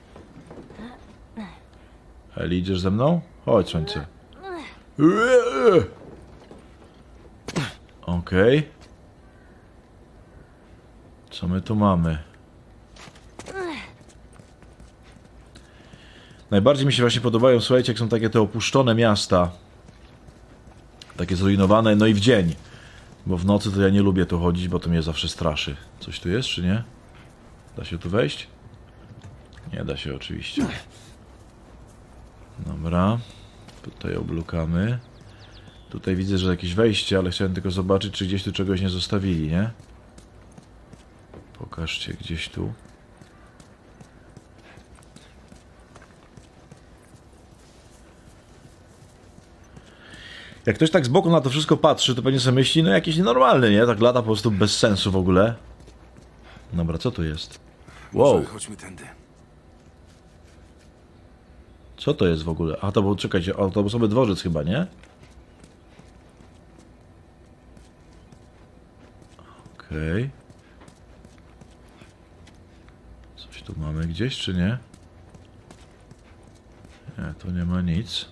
Eli, idziesz ze mną? Chodź, słońce. Okej. Okay. Co my tu mamy? Najbardziej mi się właśnie podobają, słuchajcie, jak są takie te opuszczone miasta. Takie zrujnowane, no i w dzień. Bo w nocy to ja nie lubię tu chodzić, bo to mnie zawsze straszy. Coś tu jest, czy nie? Da się tu wejść? Nie da się oczywiście. Dobra. Tutaj oblukamy. Tutaj widzę, że jakieś wejście, ale chciałem tylko zobaczyć, czy gdzieś tu czegoś nie zostawili, nie? Pokażcie gdzieś tu. Jak ktoś tak z boku na to wszystko patrzy, to pewnie sobie myśli, no jakiś nienormalny, nie? Tak lata po prostu bez sensu w ogóle. Dobra, co tu jest? Wow. Może chodźmy tędy. Co to jest w ogóle? A to był, czekajcie, autobusowy dworzec chyba, nie? Okej. Okay. Coś tu mamy gdzieś, czy nie? Nie, tu nie ma nic.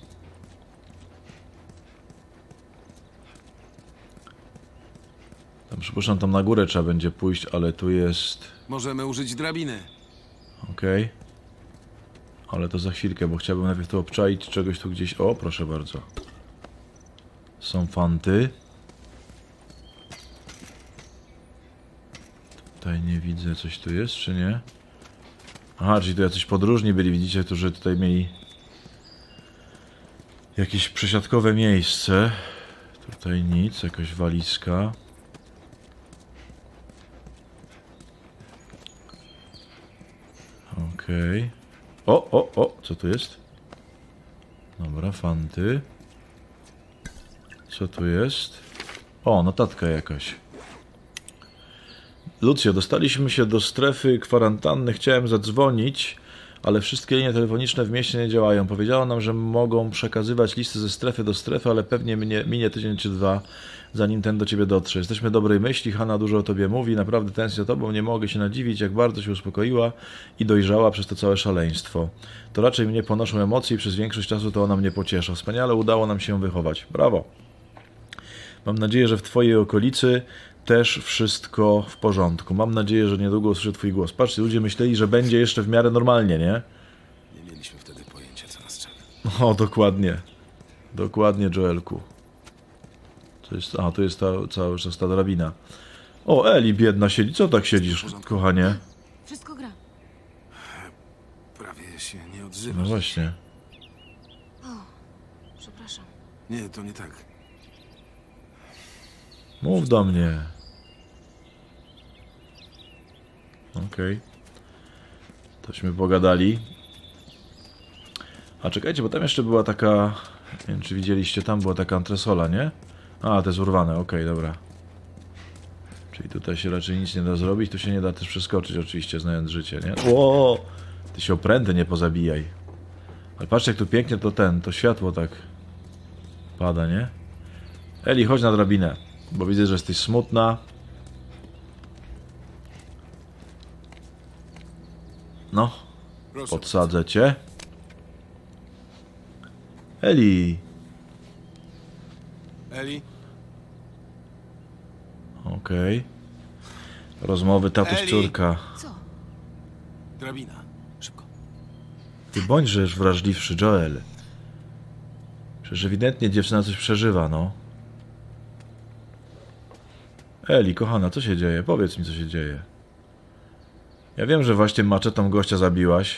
Tam przypuszczam, tam na górę trzeba będzie pójść, ale tu jest... Możemy użyć drabiny. Okej. Okay. Ale to za chwilkę, bo chciałbym najpierw tu obczaić czegoś tu gdzieś... O, proszę bardzo. Są fanty. Tutaj nie widzę, coś tu jest, czy nie? Aha, czyli tu jacyś podróżni byli, widzicie, którzy tutaj mieli... jakieś przesiadkowe miejsce. Tutaj nic, jakaś walizka. Okej. Okay. O, o, o, co tu jest? Dobra, fanty. Co tu jest? O, notatka jakaś. Lucio, dostaliśmy się do strefy kwarantanny. Chciałem zadzwonić, ale wszystkie linie telefoniczne w mieście nie działają. Powiedziano nam, że mogą przekazywać listy ze strefy do strefy, ale pewnie minie, minie tydzień czy dwa, zanim ten do ciebie dotrze. Jesteśmy dobrej myśli, Hanna dużo o tobie mówi, naprawdę tęsknię za tobą, nie mogę się nadziwić, jak bardzo się uspokoiła i dojrzała przez to całe szaleństwo. To raczej mnie ponoszą emocje i przez większość czasu to ona mnie pociesza. Wspaniale udało nam się wychować. Brawo! Mam nadzieję, że w twojej okolicy też wszystko w porządku. Mam nadzieję, że niedługo usłyszę twój głos. Patrzcie, ludzie myśleli, że będzie jeszcze w miarę normalnie, nie? Nie mieliśmy wtedy pojęcia, co nas czeka. O, dokładnie. Dokładnie, Joelku. To jest, a, tu jest ta, cały czas ta drabina. O, Eli, biedna siedzi. Co tak siedzisz, kochanie? Wszystko gra. Prawie się nie odzywasz. No właśnie. O, przepraszam. Nie, to nie tak. Mów do mnie. Okej. Okay. Tośmy pogadali. A czekajcie, bo tam jeszcze była taka... Nie wiem, czy widzieliście, tam była taka antresola, nie? A, to jest urwane, okej, okay, dobra. Czyli tutaj się raczej nic nie da zrobić, tu się nie da też przeskoczyć oczywiście, znając życie, nie? Ło! Ty się o pręty nie pozabijaj. Ale patrzcie, jak tu pięknie to ten, to światło tak pada, nie? Eli, chodź na drabinę, bo widzę, że jesteś smutna. No, Proszę podsadzę cię. Eli. Eli? Okej. Okay. Rozmowy tatuś Eli! córka. Co? Drabina. Szybko. Ty bądźżesz wrażliwszy, Joel. Przecież ewidentnie dziewczyna coś przeżywa, no. Eli, kochana, co się dzieje? Powiedz mi, co się dzieje. Ja wiem, że właśnie maczetą gościa zabiłaś.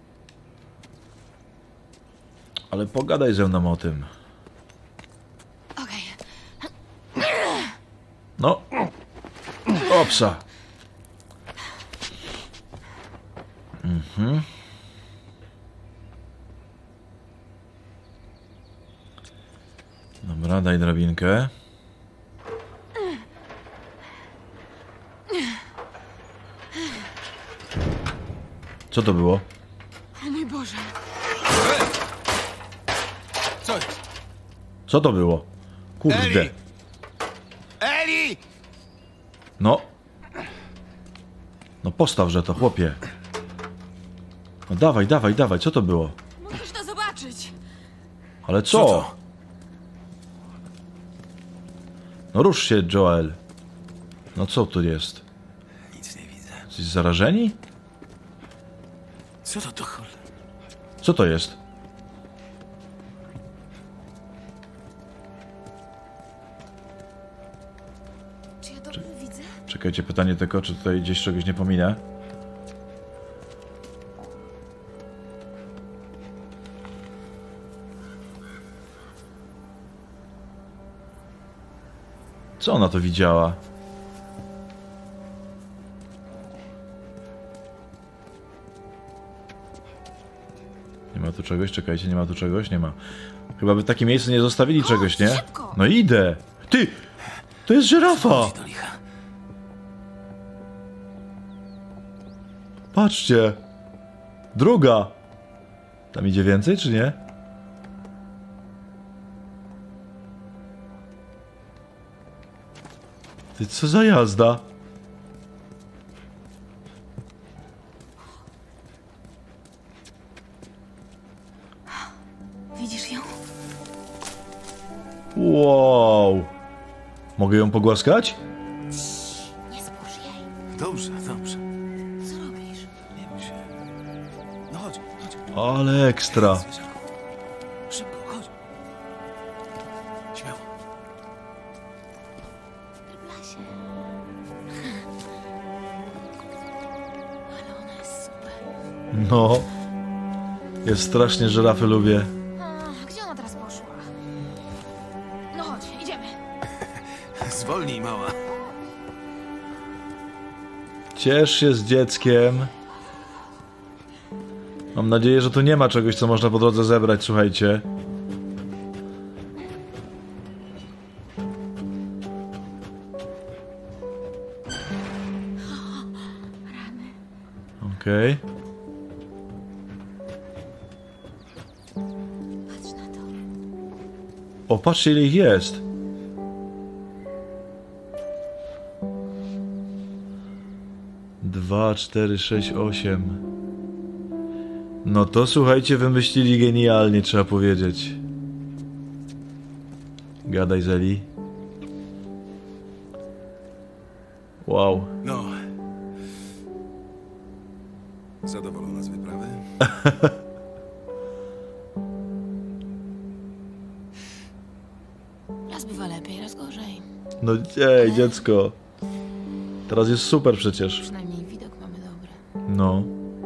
Ale pogadaj ze mną o tym. Okej. No. Opsa. Mhm. Dobra, daj drabinkę. Co to było? O mój Boże. Co jest? Co to było? Kurde. Eli! Eli! No. No postaw, że to, chłopie. No dawaj, dawaj, dawaj, co to było? Musisz to zobaczyć. Ale co? Co to? No rusz się, Joel. No co tu jest? Nic nie widzę. Jesteś zarażeni? Co to do cholera? Co to jest? Czy ja dobrze widzę? Czekajcie, pytanie tylko, czy tutaj gdzieś czegoś nie pominę. Co ona to widziała? Nie ma tu czegoś? Czekajcie, nie ma tu czegoś? Nie ma. Chyba by w takim miejscu nie zostawili Chodź, czegoś, nie? szybko. No idę! Ty! To jest żyrafa! Do licha. Patrzcie! Druga! Tam idzie więcej, czy nie? Ty, co za jazda? Widzisz ją? Wow! Mogę ją pogłaskać? Nie spójrz jej. Dobrze, dobrze. Co robisz? Nie bój się. No chodź, chodź. Ale ekstra! Zwierzęko. Szybko, chodź. Śmiało. Blasie. Ale ona jest super. No. Jest strasznie, żyrafy lubię. A, gdzie ona teraz poszła? No chodź, idziemy. Zwolnij, mała. Ciesz się z dzieckiem. Mam nadzieję, że tu nie ma czegoś, co można po drodze zebrać, słuchajcie. Okej. Okay. Patrz na to. O, patrzcie, ile ich jest. Dwa, cztery, sześć, osiem. No to słuchajcie, wymyślili genialnie, trzeba powiedzieć. Gadaj, Zeli. Wow. No. Zadowolona z wyprawy? Raz bywa lepiej, raz gorzej. No ej, dziecko. Teraz jest super przecież. Przynajmniej widok mamy dobry. No.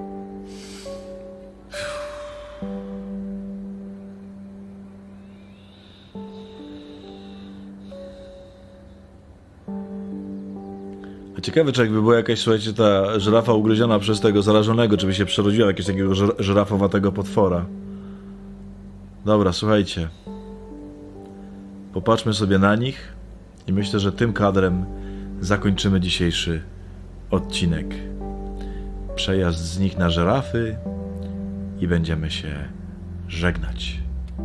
A ciekawe, czy jakby była jakaś, słuchajcie, ta żyrafa ugryziona przez tego zarażonego, czy by się przerodziła w jakiegoś takiego żyr żyrafowatego potwora. Dobra, słuchajcie. Popatrzmy sobie na nich i myślę, że tym kadrem zakończymy dzisiejszy odcinek. Przejazd z nich na żyrafy i będziemy się żegnać.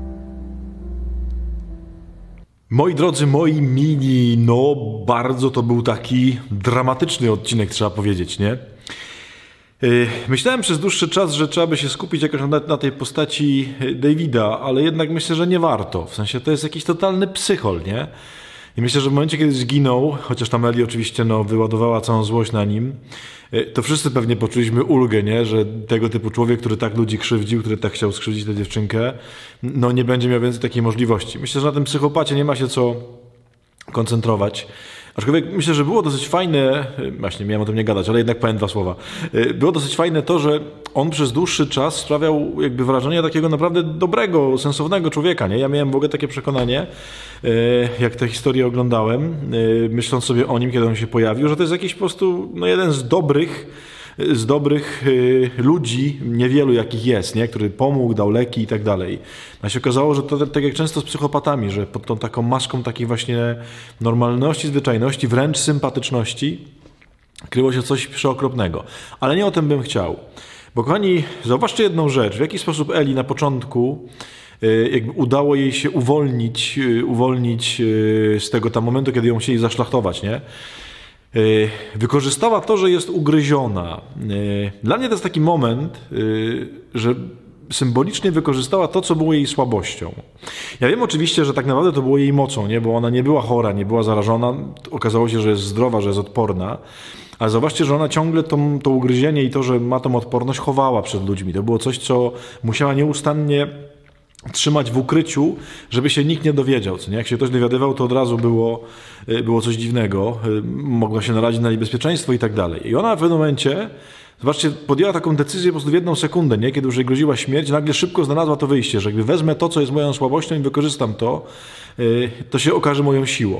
Moi drodzy, moi mini, no bardzo to był taki dramatyczny odcinek, trzeba powiedzieć, nie? Yy, myślałem przez dłuższy czas, że trzeba by się skupić jakoś na, na tej postaci Davida, ale jednak myślę, że nie warto. W sensie to jest jakiś totalny psychol, nie? I myślę, że w momencie, kiedy zginął, chociaż tam Ellie oczywiście no, wyładowała całą złość na nim, to wszyscy pewnie poczuliśmy ulgę, nie? Że tego typu człowiek, który tak ludzi krzywdził, który tak chciał skrzywdzić tę dziewczynkę, no nie będzie miał więcej takiej możliwości. Myślę, że na tym psychopacie nie ma się co koncentrować. Aczkolwiek myślę, że było dosyć fajne, właśnie miałem o tym nie gadać, ale jednak powiem dwa słowa. Było dosyć fajne to, że on przez dłuższy czas sprawiał jakby wrażenie takiego naprawdę dobrego, sensownego człowieka, nie? Ja miałem w ogóle takie przekonanie, jak tę historię oglądałem, myśląc sobie o nim, kiedy on się pojawił, że to jest jakiś po prostu no, jeden z dobrych, z dobrych y, ludzi, niewielu jakich jest, nie? Który pomógł, dał leki i tak dalej. A się okazało, że to tak jak często z psychopatami, że pod tą taką maską takiej właśnie normalności, zwyczajności, wręcz sympatyczności kryło się coś przeokropnego. Ale nie o tym bym chciał. Bo kochani, zauważcie jedną rzecz. W jaki sposób Ellie na początku y, jakby udało jej się uwolnić, y, uwolnić y, z tego tam momentu, kiedy ją chcieli zaszlachtować, nie? Wykorzystała to, że jest ugryziona. Dla mnie to jest taki moment, że symbolicznie wykorzystała to, co było jej słabością. Ja wiem oczywiście, że tak naprawdę to było jej mocą, nie? Bo ona nie była chora, nie była zarażona. Okazało się, że jest zdrowa, że jest odporna. Ale zobaczcie, że ona ciągle to, to ugryzienie i to, że ma tą odporność, chowała przed ludźmi. To było coś, co musiała nieustannie trzymać w ukryciu, żeby się nikt nie dowiedział. Co nie? Jak się ktoś dowiadywał, to od razu było, było coś dziwnego. Mogła się narazić na niebezpieczeństwo i tak dalej. I ona w pewnym momencie, zobaczcie, podjęła taką decyzję po prostu w jedną sekundę, nie? Kiedy już jej groziła śmierć, nagle szybko znalazła to wyjście, że jakby wezmę to, co jest moją słabością i wykorzystam to, to się okaże moją siłą.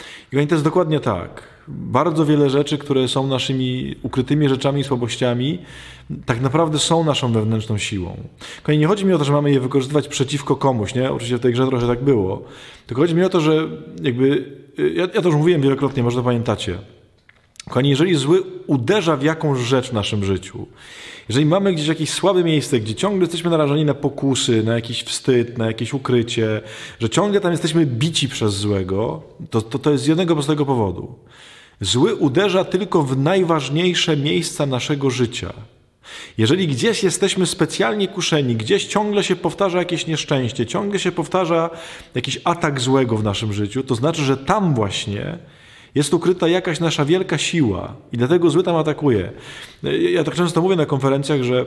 I to jest dokładnie tak. Bardzo wiele rzeczy, które są naszymi ukrytymi rzeczami i słabościami, tak naprawdę są naszą wewnętrzną siłą. Nie chodzi mi o to, że mamy je wykorzystywać przeciwko komuś, nie? Oczywiście w tej grze trochę tak było. Tylko chodzi mi o to, że jakby, ja, ja to już mówiłem wielokrotnie, może to pamiętacie. Kochani, jeżeli zły uderza w jakąś rzecz w naszym życiu, jeżeli mamy gdzieś jakieś słabe miejsce, gdzie ciągle jesteśmy narażeni na pokusy, na jakiś wstyd, na jakieś ukrycie, że ciągle tam jesteśmy bici przez złego, to to, to jest z jednego prostego powodu. Zły uderza tylko w najważniejsze miejsca naszego życia. Jeżeli gdzieś jesteśmy specjalnie kuszeni, gdzieś ciągle się powtarza jakieś nieszczęście, ciągle się powtarza jakiś atak złego w naszym życiu, to znaczy, że tam właśnie jest ukryta jakaś nasza wielka siła i dlatego zły tam atakuje. Ja tak często mówię na konferencjach, że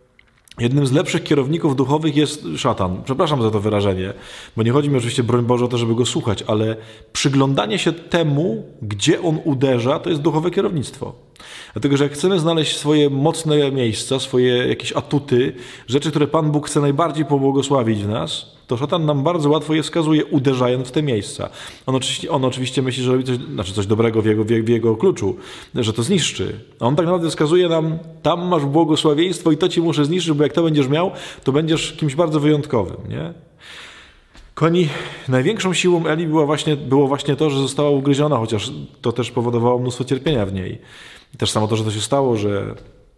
jednym z lepszych kierowników duchowych jest szatan. Przepraszam za to wyrażenie, bo nie chodzi mi oczywiście, broń Boże, o to, żeby go słuchać, ale przyglądanie się temu, gdzie on uderza, to jest duchowe kierownictwo. Dlatego, że jak chcemy znaleźć swoje mocne miejsca, swoje jakieś atuty, rzeczy, które Pan Bóg chce najbardziej pobłogosławić w nas, to szatan nam bardzo łatwo je wskazuje, uderzając w te miejsca. On oczywiście, on oczywiście myśli, że robi coś, znaczy coś dobrego w jego, w jego kluczu, że to zniszczy. A on tak naprawdę wskazuje nam, tam masz błogosławieństwo i to ci muszę zniszczyć, bo jak to będziesz miał, to będziesz kimś bardzo wyjątkowym, nie? Kochani, największą siłą Eli było właśnie, było właśnie to, że została ugryziona, chociaż to też powodowało mnóstwo cierpienia w niej. I też samo to, że to się stało, że,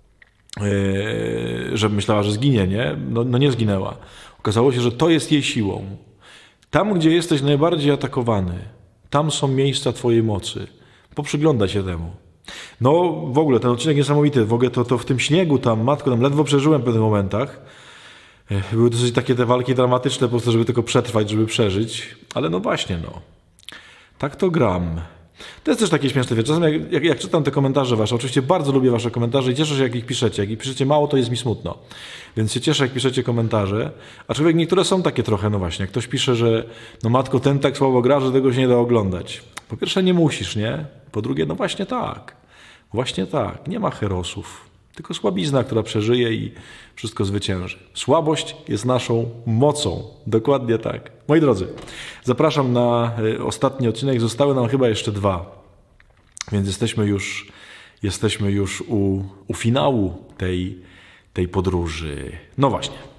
yy, że myślała, że zginie, nie? No, no nie zginęła. Okazało się, że to jest jej siłą. Tam, gdzie jesteś najbardziej atakowany, tam są miejsca twojej mocy. Poprzyglądaj się temu. No w ogóle ten odcinek niesamowity. W ogóle to, to w tym śniegu tam, matko, tam ledwo przeżyłem w pewnych momentach. Były dosyć takie te walki dramatyczne, po prostu, żeby tylko przetrwać, żeby przeżyć. Ale no właśnie, no. Tak to gram. To jest też takie śmieszne. Wie, czasem jak, jak, jak czytam te komentarze wasze, oczywiście bardzo lubię wasze komentarze i cieszę się, jak ich piszecie. Jak ich piszecie mało, to jest mi smutno. Więc się cieszę, jak piszecie komentarze. Aczkolwiek niektóre są takie trochę, no właśnie. Jak ktoś pisze, że no matko, ten tak słabo gra, że tego się nie da oglądać. Po pierwsze nie musisz, nie? Po drugie, no właśnie tak. Właśnie tak. Nie ma herosów. Tylko słabizna, która przeżyje i wszystko zwycięży. Słabość jest naszą mocą. Dokładnie tak. Moi drodzy, zapraszam na ostatni odcinek. Zostały nam chyba jeszcze dwa. Więc jesteśmy już, jesteśmy już u, u finału tej, tej podróży. No właśnie.